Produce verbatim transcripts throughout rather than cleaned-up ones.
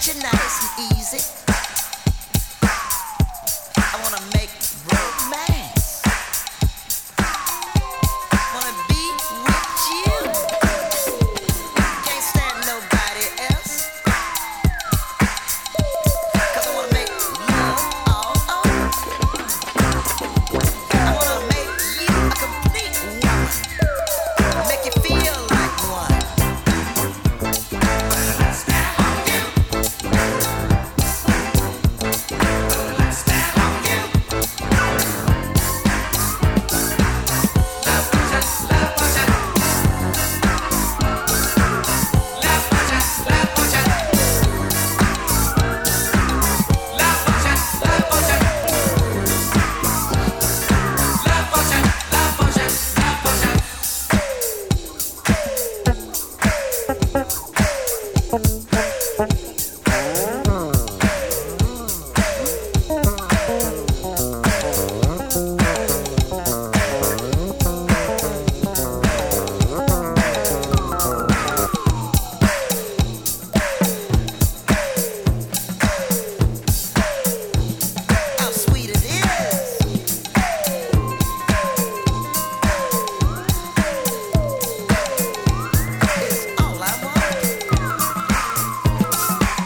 you nice and easy. I wanna make romance. Wanna be with you. Can't stand nobody else. 'Cause I wanna make love all over. I wanna make you a complete woman. Make you feel like one. How sweet it is. It's all I want.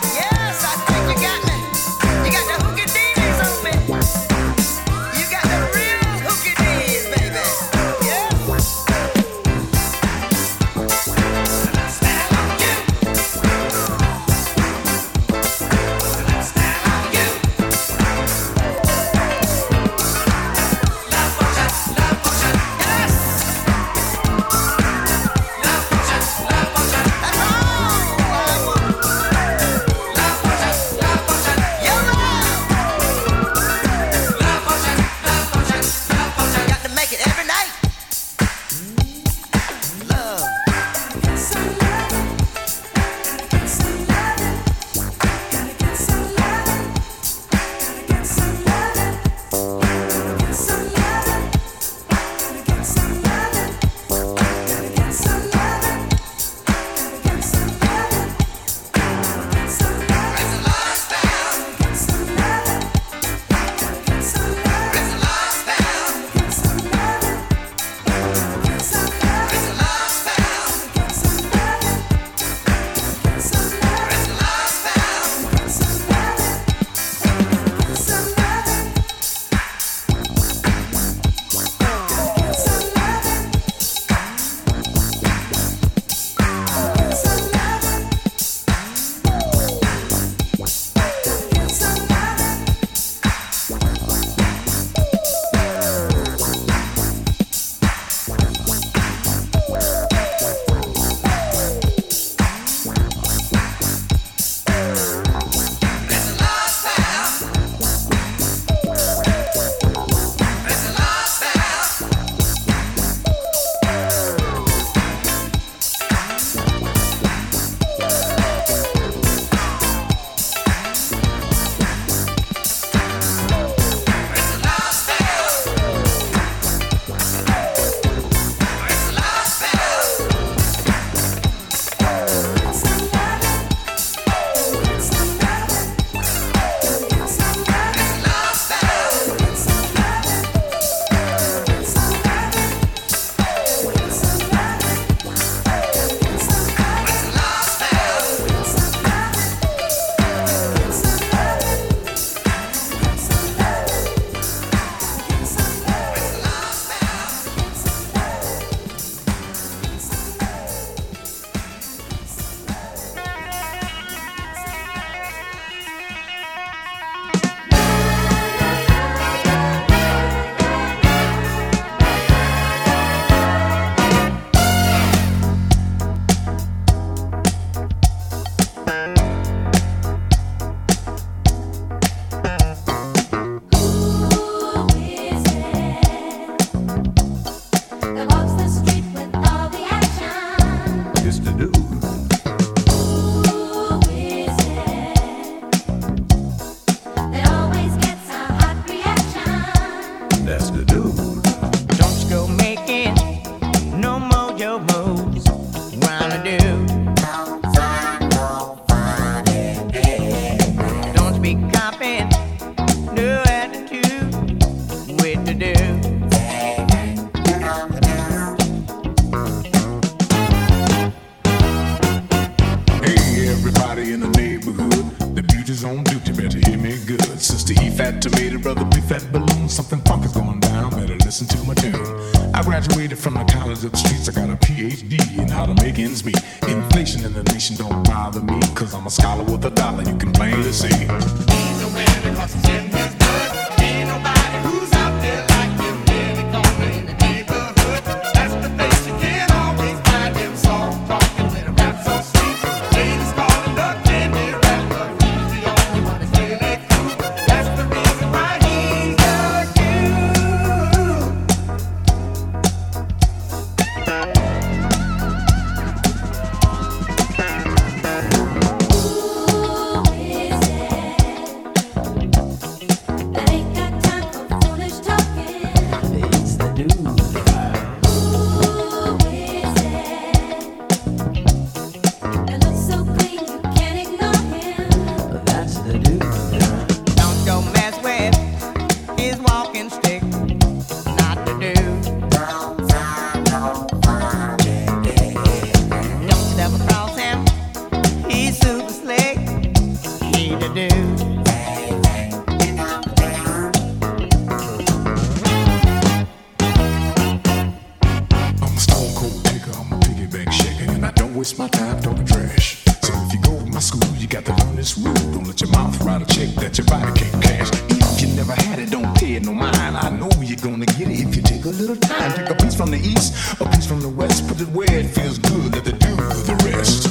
hood. The beauty's on duty, better hear me good. Sister E fat tomato, brother B fat balloon. Something funky's going down, better listen to my tune. I graduated from the college of the streets. I got a P H D in how to make ends meet. Inflation in the nation don't bother me, cause I'm a scholar with a dollar, you can plainly see. Ain't no man that crosses in his blood. Ain't nobody who's out there like him. Every corner in the neighborhood. That's the place you can always find him. Soft talking with a rap so sweet. Ladies calling the candy rapper. He's the only one that's really cool. That's the reason why he's the dude. My time talking trash. So if you go to my school, you got to learn this rule. Don't let your mouth write a check that your body can't cash. If you never had it, don't pay it no mind. I know you're gonna get it if you take a little time. Take a piece from the east, a piece from the west. Put it where it feels good. Let the do the rest.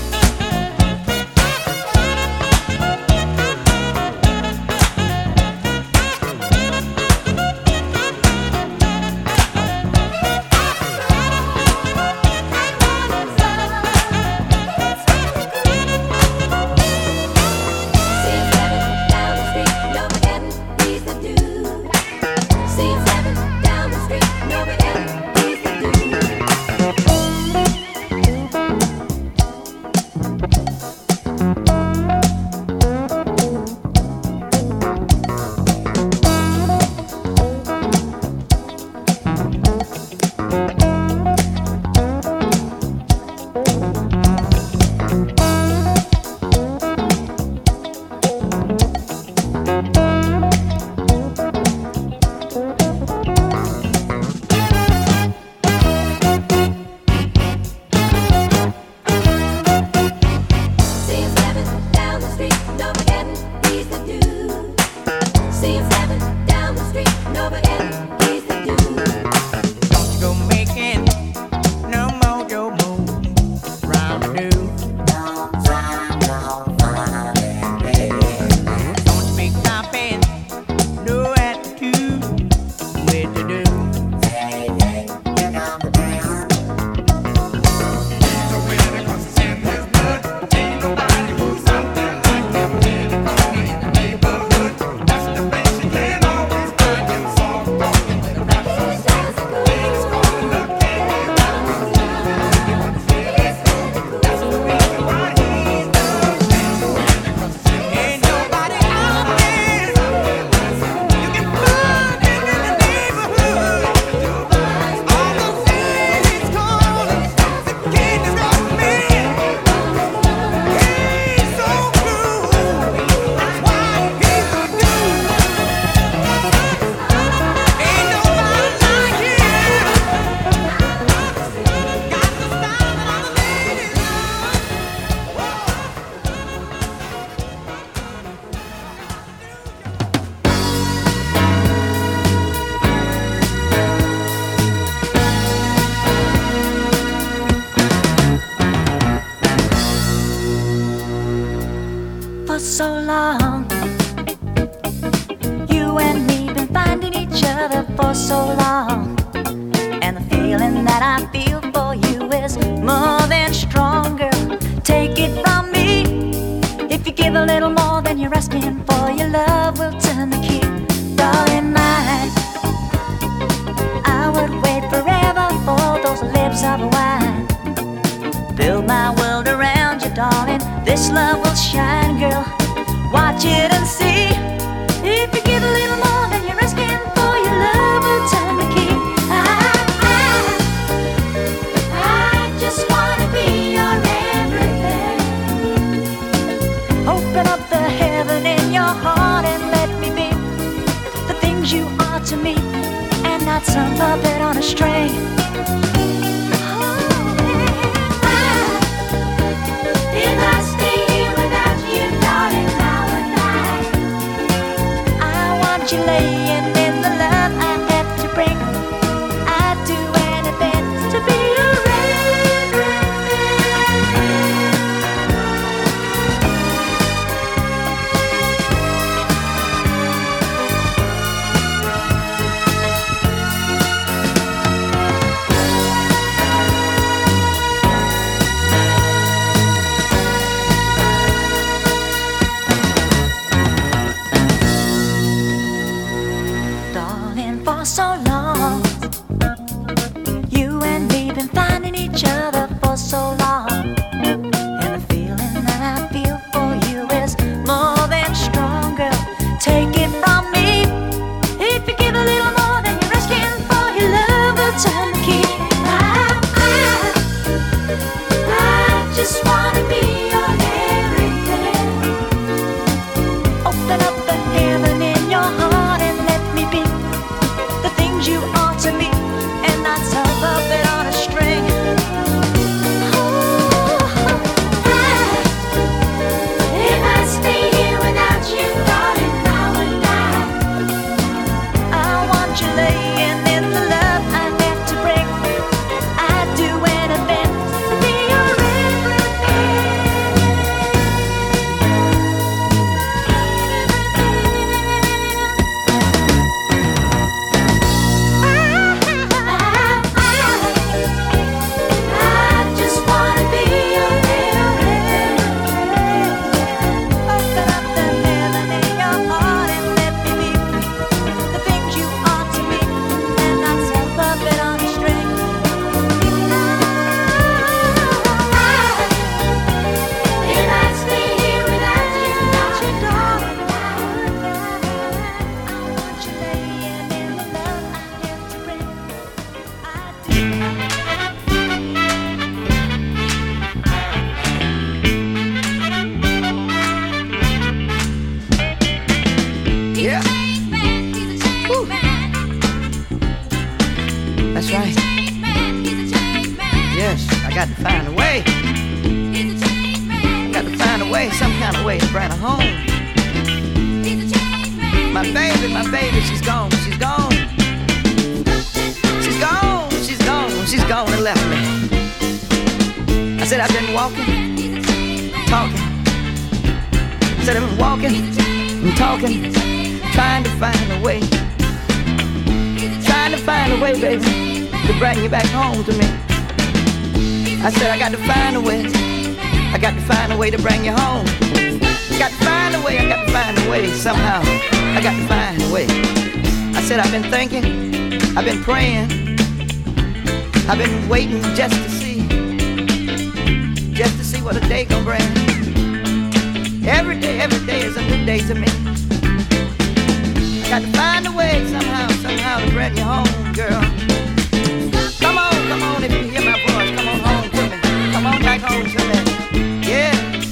So long, you and me been finding each other for so long, and the feeling that I feel for you is more than stronger. Take it from me, if you give a little more than you're asking for, your love will turn the key. Darling mine, I would wait forever for those lips of wine. Build my world around you, darling, this love will shine, girl. Watch it and see. If you give a little more than you're asking for, your love will turn the key. I, I, I just wanna be your everything. Oh, Open up the heaven in your heart and let me be the things you are to me, and not some puppet on a string. If I stay here without you, darling, I would die. I want you laying in the love I have to bring. I'd do anything to be around. Darling, for so long, you and me been finding each other for so long, and the feeling that I feel for you is more than strong, girl. Take it from me. If you give a little more than you're asking for, your love will turn the key. I, I, I just wanna be your everything. Open up the heaven in your heart and let me be the things you are to me, and not some puppet on a string. Oh, I, if I stay here without you, darling, I would die. I want you laying in the love I have to bring. I'd do anything to be your I just wanna be your everything. Open up the heaven in your heart and let me be the things you are to me, and not some puppet on a string. If I stay here without you, darling, I want you laying in the love I have to bring. I do. Yeah. Woo. That's right. Yes, I got to find a way. Got to find a way, some kind of way to bring her home. My baby, my baby, she's gone, she's gone. She's gone, she's gone, she's gone and left me. I said I've been walking, talking. I said I've been walking and talking, trying to find a way. Trying to find a way, baby, to bring you back home to me. I said I got to find a way. I got to find a way to bring you home. I got to find a way, I got to find a way somehow. I got to find a way. I said I've been thinking, I've been praying, I've been waiting just to see, just to see what a day gon' bring. Every day, every day is a new day to me. I got to find a way somehow, somehow to bring you home, girl. Come on, come on, if you hear my voice, come on home to me. Come on back home to me. Yeah.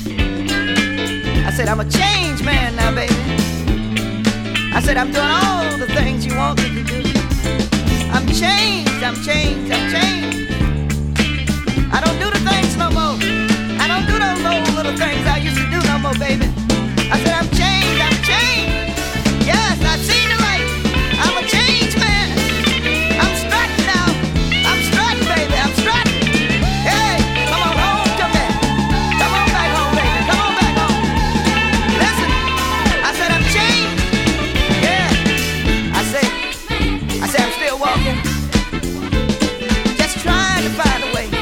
I said I'm a changed man now, baby. I said I'm doing all the things you want me to do. I'm changed, I'm changed, I'm changed. I don't do the things no more. I don't do those old little things I used to do no more, baby. I said I'm changed, I'm changed. Yes, I've seen the light. I'm a changed man. I'm strutting now. I'm strutting, baby. I'm strutting. Hey, come on home to me. Come on back home, baby. Come on back home. Listen, I said I'm changed. Yeah, I said, I said I'm still walking. Just trying to find a way.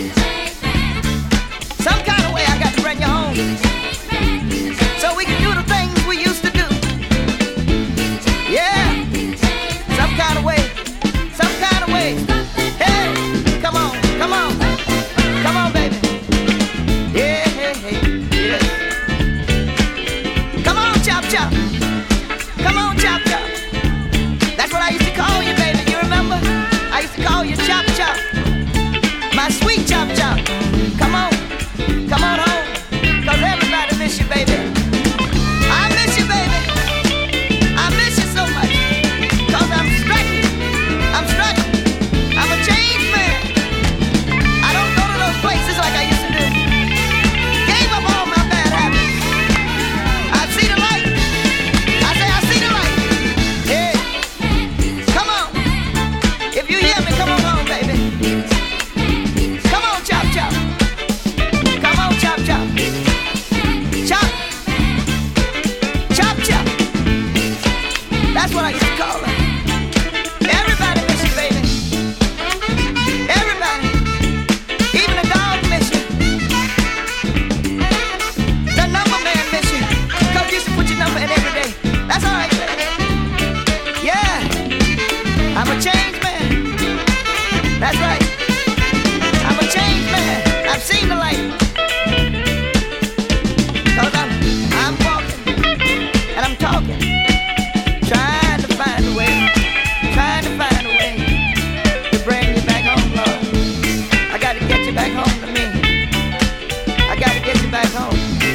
Some kind of way I got to bring you home, so we can do the things we used to do. Yeah, some kind of way, some kind of way. Hey, come on, come on, come on, baby. Yeah, hey, hey, yeah. Come on, chop, chop. Come on, chop, chop. That's what I used to call you, baby. You remember? I used to call you chop, chop. My sweet chop, chop. Come on, come on home, 'cause everybody miss you, baby. That's what I used to call her. Everybody miss you, baby. Everybody. Even the dog miss you. The number man miss you. Cause you used to put your number in every day. That's all right, baby. Yeah. I'm a changed man. That's right. I'm a changed man. I've seen the light. Cause I'm, I'm walking and I'm talking. Trying to find a way. Trying to find a way to bring you back home, Lord. I gotta get you back home to me. I gotta get you back home.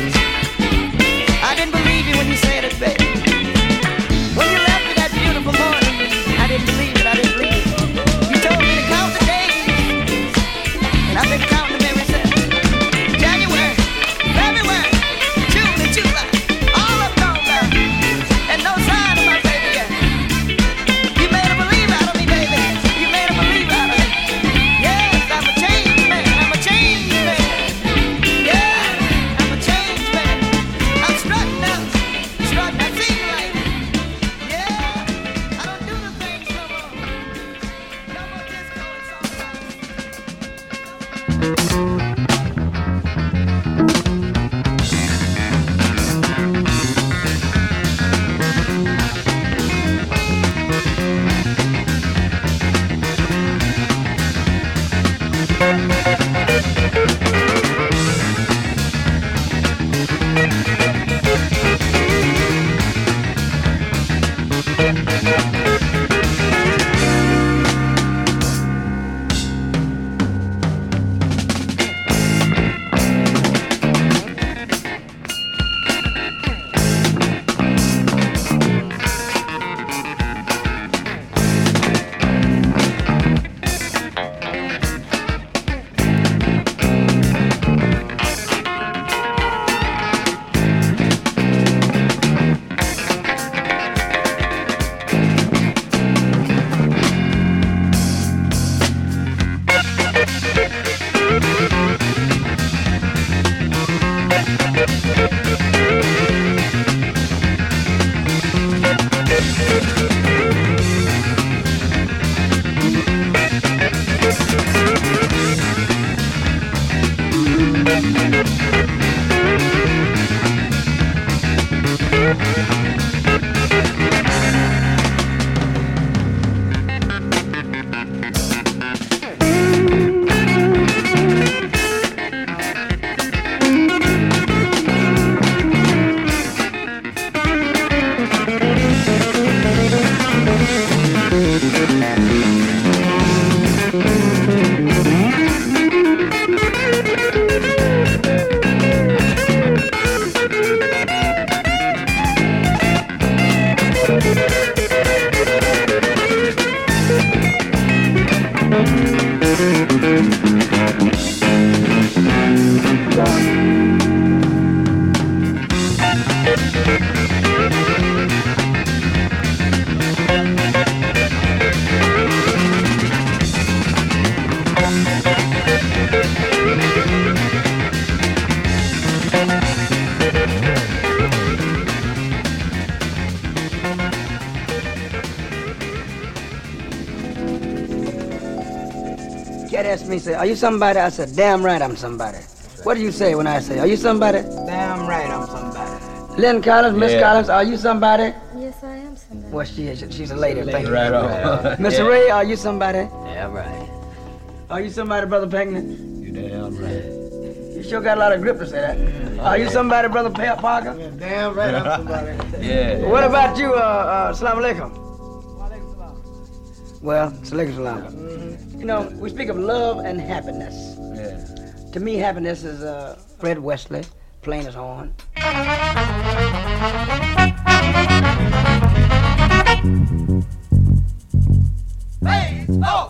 I didn't believe you when you said it, baby. When you left me that beautiful morning, I didn't believe it, I didn't believe it. You told me to count the days, and I've been counting them ever since. January, February, June and July, all of them gone down, and no sign of my baby yet. You made a believe out of me, baby. You made a believe out of me. Yes, I'm a changed man, I'm a changed man. Yeah, I'm a changed man. I'm strutting now, strutting, I've seen the light. Yeah, I don't do the things no more. No more disco and song. Cat asked me, say, are you somebody? I said, damn right I'm somebody. What do you say when I say, are you somebody? Damn right I'm somebody. Lynn Collins, Miss Yeah. Collins, are you somebody? Yes, I am somebody. Well, she is. She's a lady. Thank you. Right on. Mister Yeah. Ray, are you somebody? Yeah, right. Are you somebody, Brother Pinckney? You damn right. You sure got a lot of grip to say that. Are you somebody, Brother Pa- Parker? Damn right I'm somebody. Yeah. What about you, uh, uh, Assalamu alaikum? Well, Salaikum salam. You know, we speak of love and happiness. Yeah. To me, happiness is uh, Fred Wesley, plain as horn. Hey, oh!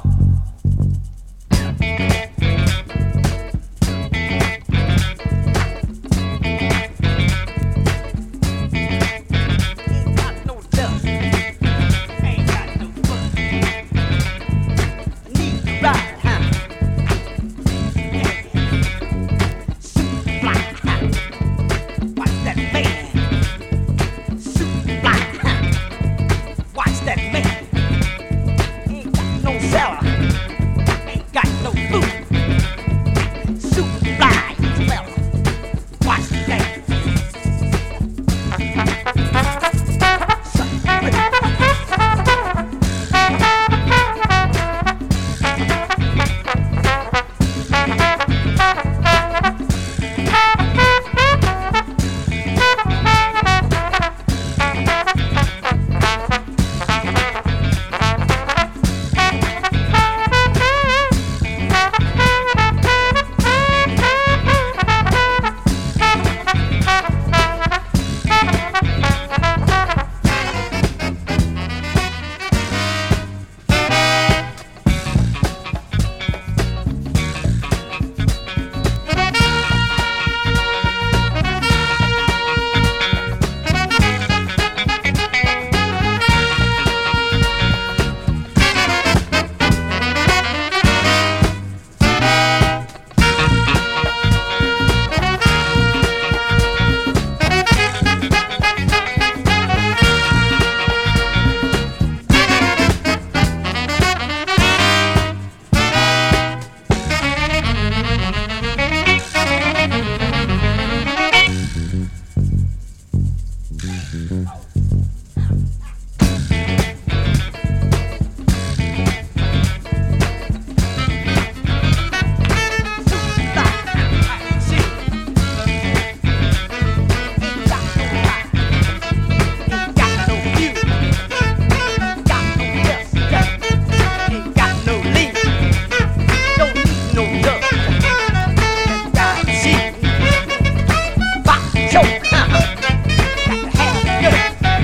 Watch that man. Got to have it good.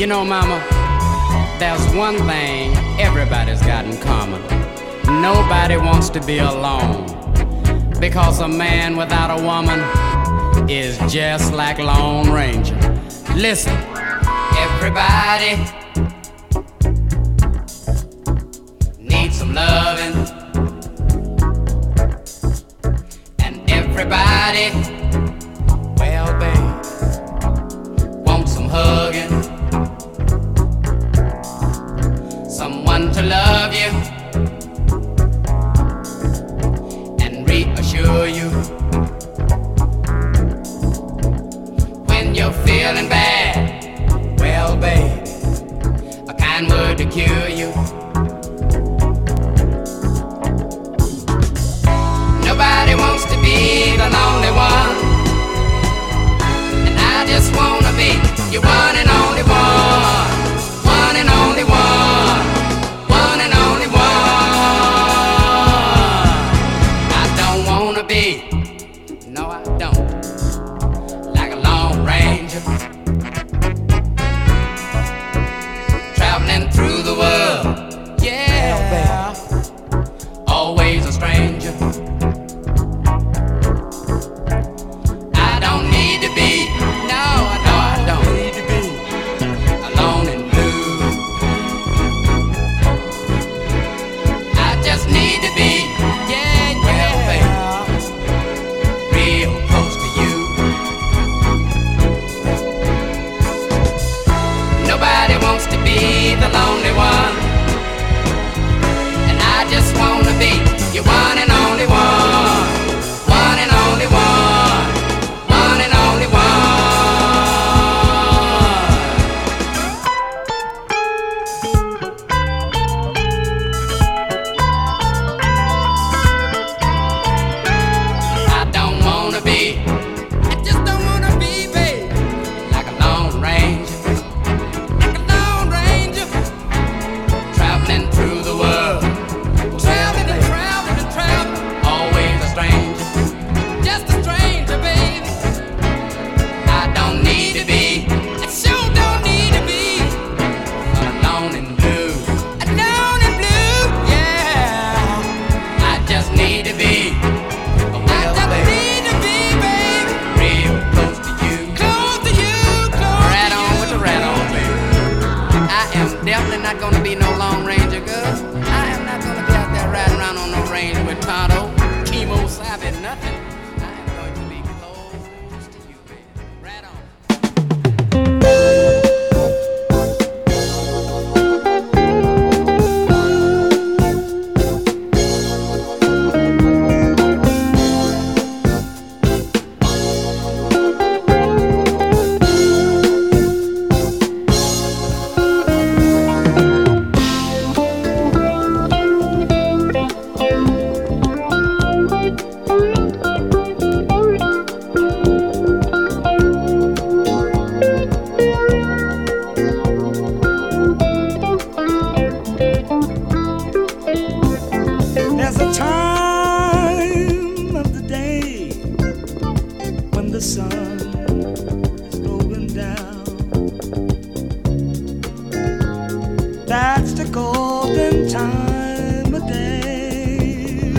know, Mama, there's one thing everybody's got in common. Nobody wants to be alone, because a man without a woman is just like Lone Ranger. Listen, everybody needs some loving, and everybody, well, babe, wants some hugging, someone to love you and reassure you when you're feeling bad. Well, babe, a kind word to cure you. Nobody wants to be the lonely one, and I just wanna be your one and only one, one and only one, one and only one. I don't wanna be, no I don't, like a Lone Ranger, traveling through the world, yeah, babe, always a stranger. I don't need to be, no, I know I don't need to be alone and blue. I just need to be, yeah, well, babe, real close to you. Nobody wants to be the lonely one, and I just wanna be your one and only one, one and only one, one and only one. I don't wanna be, I just don't wanna be, babe, like a Lone Ranger, like a Lone Ranger, traveling through the world, traveling and traveling and traveling, always a stranger, just a stranger, baby. I don't need to be, I sure don't need to be alone and blue, alone and blue, yeah. I just need to be, I just need to be, baby, real close to you, close to you, close right to on you. With the rat on, baby. I am definitely not gonna be no Lone Ranger, girl. I am not gonna be out there riding around on no range with Tonto, Chemo, Savvy, nothing. I am going to be close to you, baby. Right on. There's a time of the day when the sun is going down. That's the golden time of day.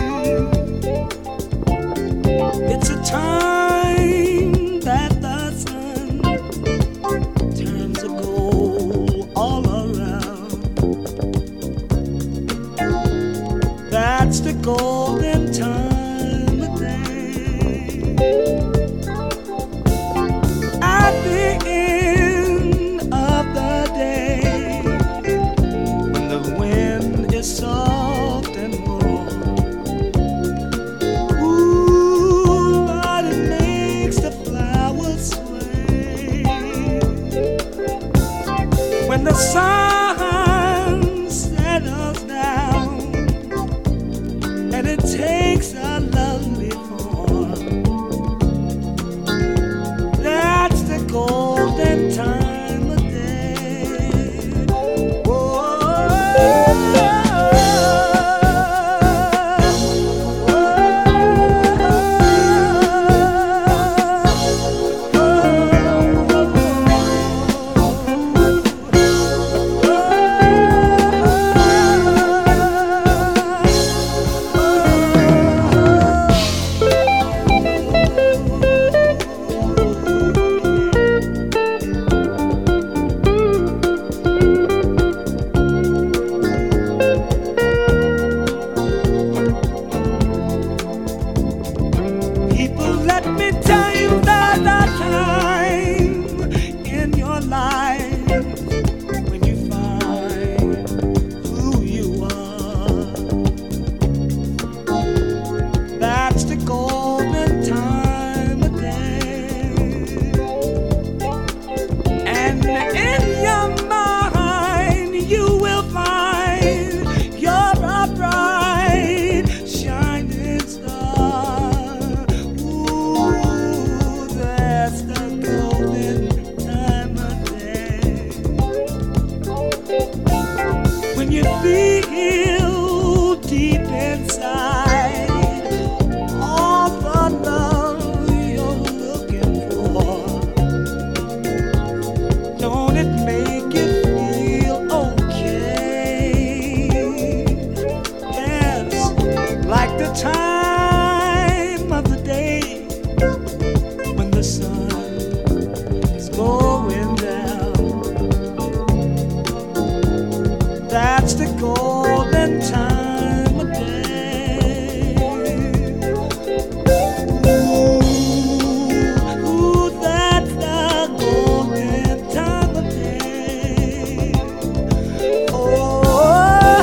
It's a time that the sun turns to gold all around. That's the golden time of day. At the end of the day, when the wind is soft and warm, ooh, Lord, you feel deep inside all the love you're looking for. Don't it make you feel okay? Yes, like the time of the day when the sun is going down. That's the golden time of day. Ooh, ooh, that's the golden time of day. Oh,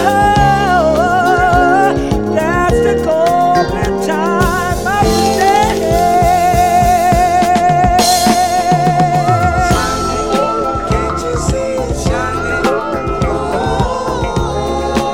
that's the golden time of day. Can't you see it shining? Oh,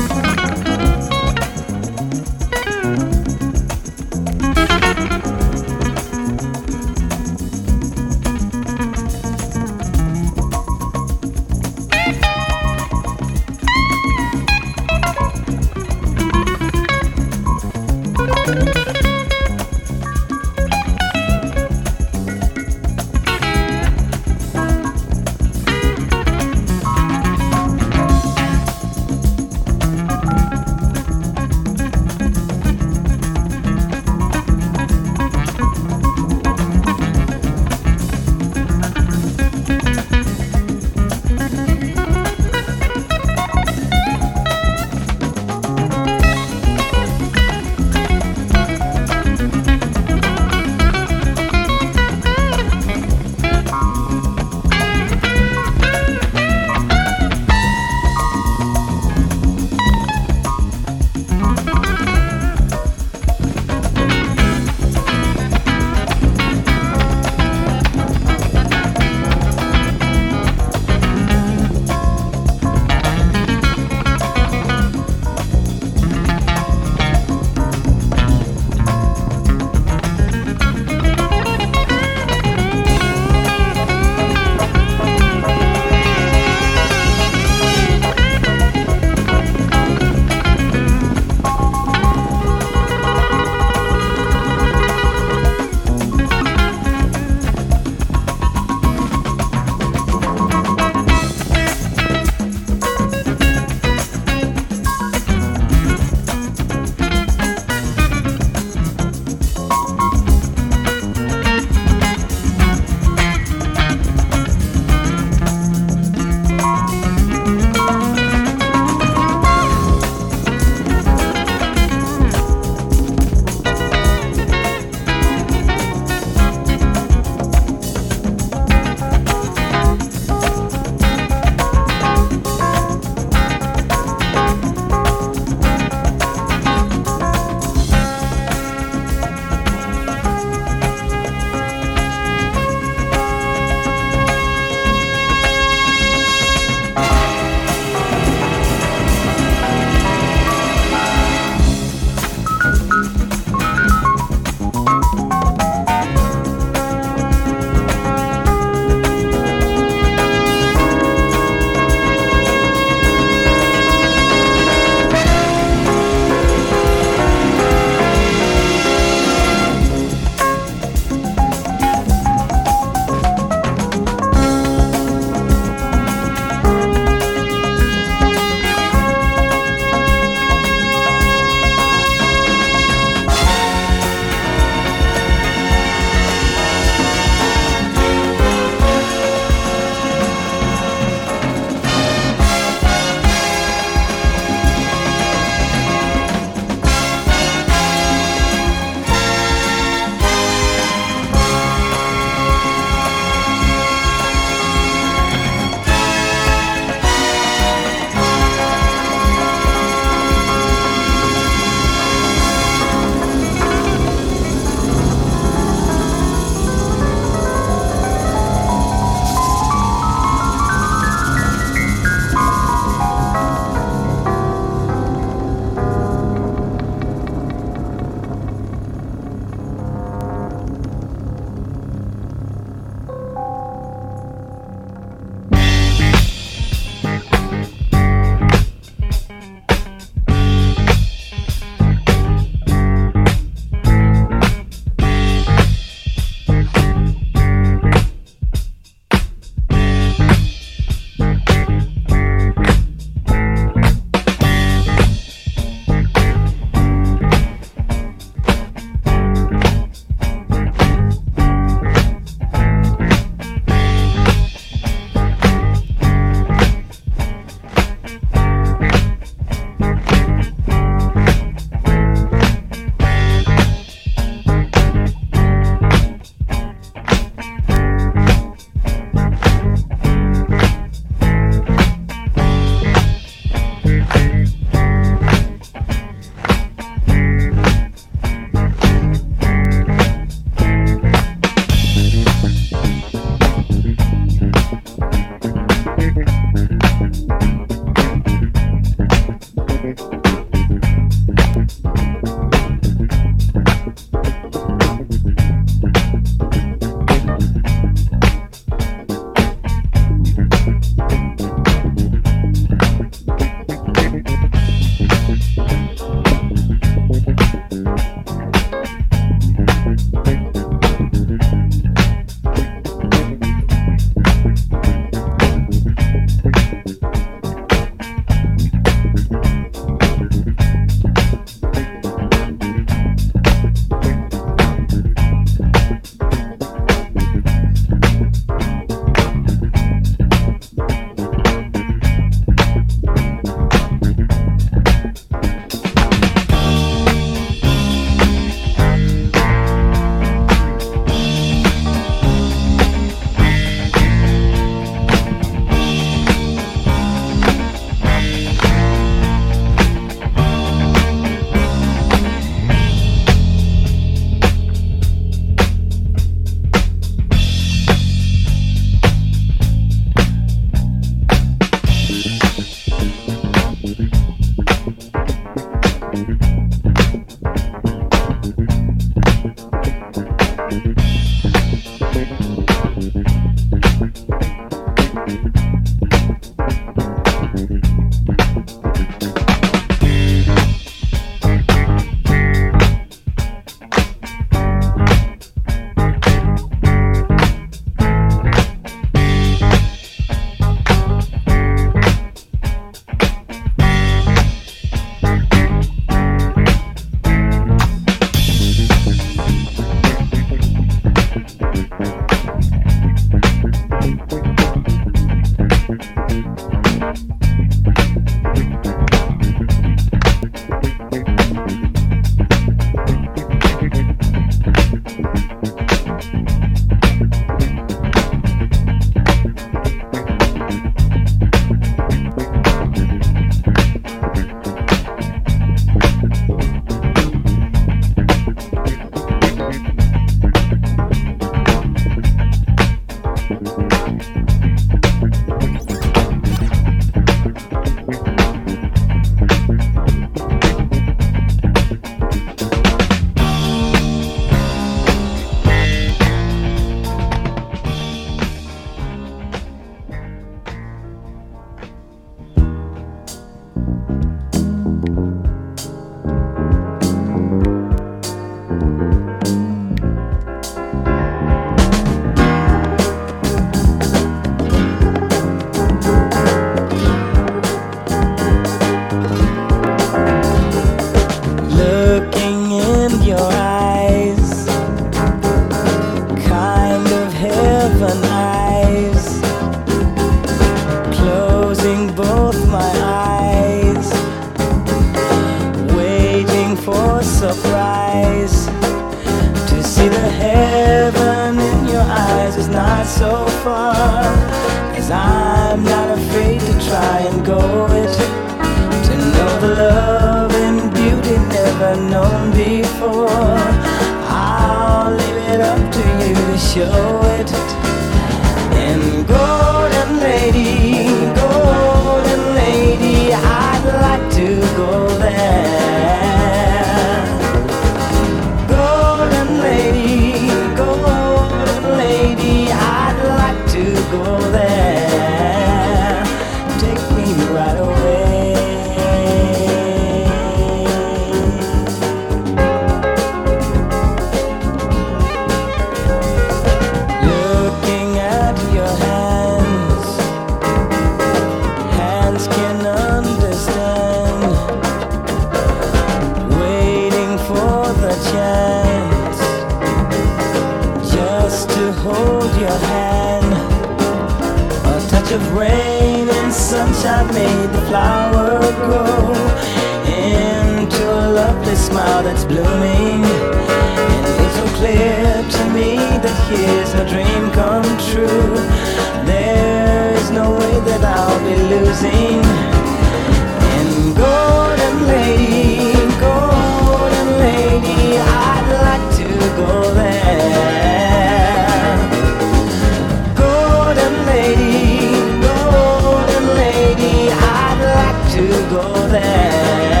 Go there.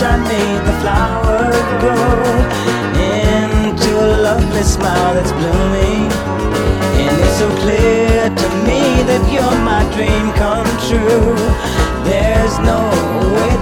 I made the flower grow into a lovely smile that's blooming. And it's so clear to me that you're my dream come true. There's no way